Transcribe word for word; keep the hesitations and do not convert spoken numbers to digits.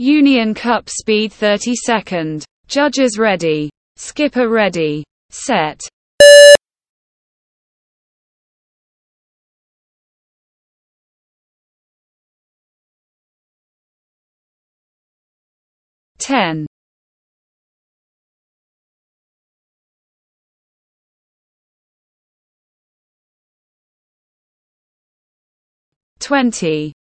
Union Cup speed thirty second. Judges ready. Skipper ready. Set. ten. twenty.